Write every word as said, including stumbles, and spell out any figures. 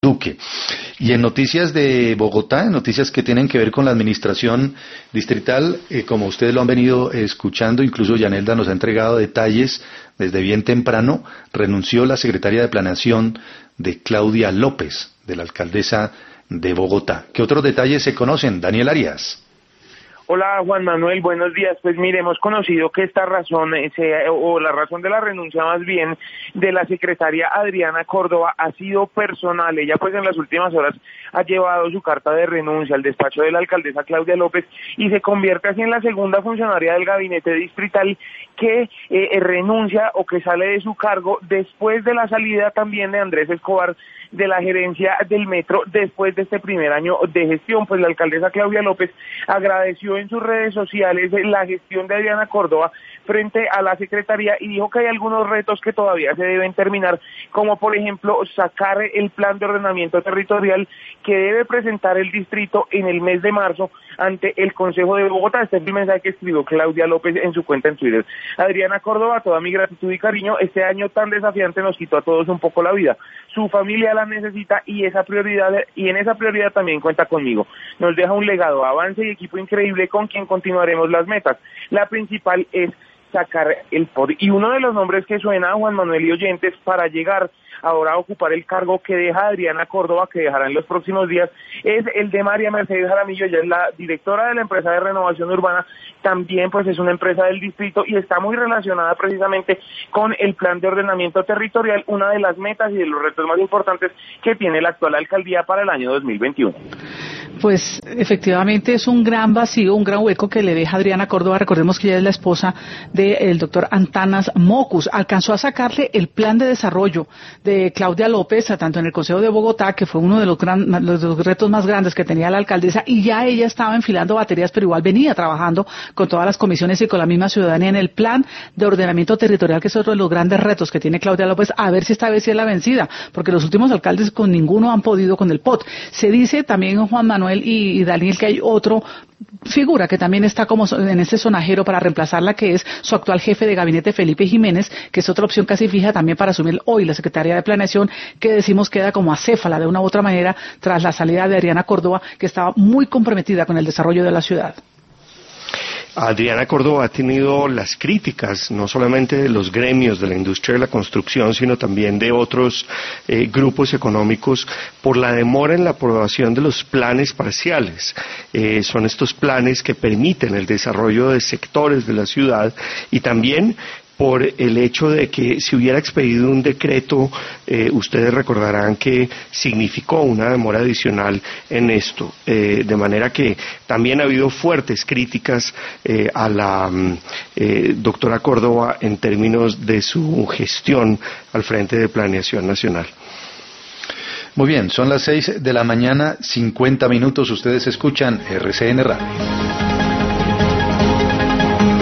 Duque. Y en noticias de Bogotá, en noticias que tienen que ver con la administración distrital, eh, como ustedes lo han venido escuchando, incluso Yanelda nos ha entregado detalles desde bien temprano, renunció la secretaria de Planeación de Claudia López, de la alcaldesa de Bogotá. ¿Qué otros detalles se conocen? Daniel Arias. Hola Juan Manuel, buenos días. Pues mire, hemos conocido que esta razón, eh, se, o la razón de la renuncia más bien, de la secretaria Adriana Córdoba ha sido personal. Ella pues en las últimas horas ha llevado su carta de renuncia al despacho de la alcaldesa Claudia López y se convierte así en la segunda funcionaria del gabinete distrital que eh, renuncia o que sale de su cargo después de la salida también de Andrés Escobar de la gerencia del metro después de este primer año de gestión. Pues la alcaldesa Claudia López agradeció en sus redes sociales la gestión de Adriana Córdoba frente a la secretaría y dijo que hay algunos retos que todavía se deben terminar, como por ejemplo sacar el plan de ordenamiento territorial que debe presentar el distrito en el mes de marzo ante el Consejo de Bogotá. Este es el mensaje que escribió Claudia López en su cuenta en Twitter. Adriana Córdoba, toda mi gratitud y cariño, este año tan desafiante nos quitó a todos un poco la vida. Su familia la necesita y esa prioridad y en esa prioridad también cuenta conmigo. Nos deja un legado, avance y equipo increíble con quien continuaremos las metas. La principal es sacar el poder. Y uno de los nombres que suena a Juan Manuel y oyentes para llegar ahora a ocupar el cargo que deja Adriana Córdoba, que dejará en los próximos días, es el de María Mercedes Jaramillo. Ella es la directora de la empresa de renovación urbana, también pues es una empresa del distrito y está muy relacionada precisamente con el plan de ordenamiento territorial, una de las metas y de los retos más importantes que tiene la actual alcaldía para el año dos mil veintiuno. Pues efectivamente es un gran vacío, un gran hueco que le deja Adriana Córdoba. Recordemos que ella es la esposa del doctor Antanas Mocus. Alcanzó a sacarle el plan de desarrollo de Claudia López, tanto en el Consejo de Bogotá, que fue uno de los, gran, los, de los retos más grandes que tenía la alcaldesa, y ya ella estaba enfilando baterías, pero igual venía trabajando con todas las comisiones y con la misma ciudadanía en el plan de ordenamiento territorial, que es otro de los grandes retos que tiene Claudia López, a ver si esta vez sí es la vencida, porque los últimos alcaldes con ninguno han podido con el P O T. Se dice también, Juan Manuel y, y Daniel, que hay otro figura que también está como en este sonajero para reemplazarla, que es su actual jefe de gabinete, Felipe Jiménez, que es otra opción casi fija también para asumir hoy la Secretaría de Planeación, que decimos queda como acéfala de una u otra manera tras la salida de Adriana Córdoba, que estaba muy comprometida con el desarrollo de la ciudad. Adriana Córdoba ha tenido las críticas, no solamente de los gremios de la industria de la construcción, sino también de otros eh, grupos económicos, por la demora en la aprobación de los planes parciales. Eh, son estos planes que permiten el desarrollo de sectores de la ciudad y también por el hecho de que si hubiera expedido un decreto, eh, ustedes recordarán que significó una demora adicional en esto, eh, de manera que también ha habido fuertes críticas eh, a la eh, doctora Córdoba en términos de su gestión al frente de Planeación Nacional. Muy bien, son las seis de la mañana, cincuenta minutos, ustedes escuchan R C N Radio.